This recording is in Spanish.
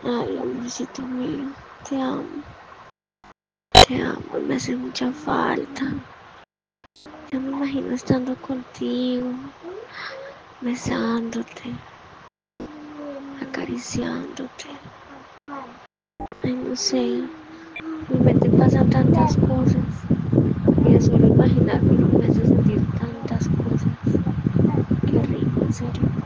Ay, amorcito mío, me hace mucha falta. Ya me imagino estando contigo, besándote, acariciándote. Ay, no sé, mi mente pasa tantas cosas y de solo imaginármelo me hace sentir tantas cosas. Qué rico, en serio.